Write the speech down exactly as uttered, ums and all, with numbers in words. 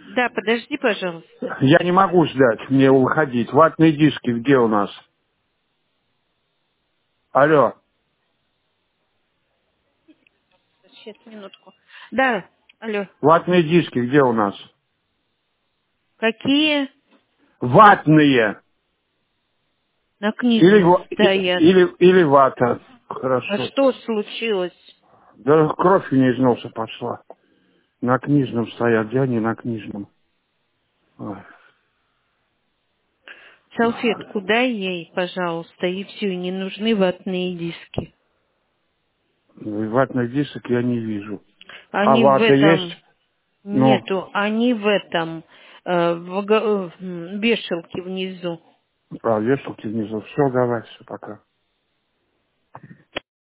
Да, подожди, пожалуйста. Я не могу ждать, мне выходить. Ватные диски где у нас? Алло, Сейчас, минутку. Да, алло. ватные диски где у нас? Какие Ватные. на Или, книжном ва- и- стоят? или, или вата. А Хорошо. что случилось? Да кровь у нее из носа пошла. На книжном стоят, где они на книжном? Ой. Салфетку дай ей, пожалуйста, и все, не нужны ватные диски. Ватных дисок я не вижу. А Они в вата этом есть? Ну, нету, они в этом э, в га- э, м, вешалке внизу. а, вешалки внизу. Все, давай, все, пока.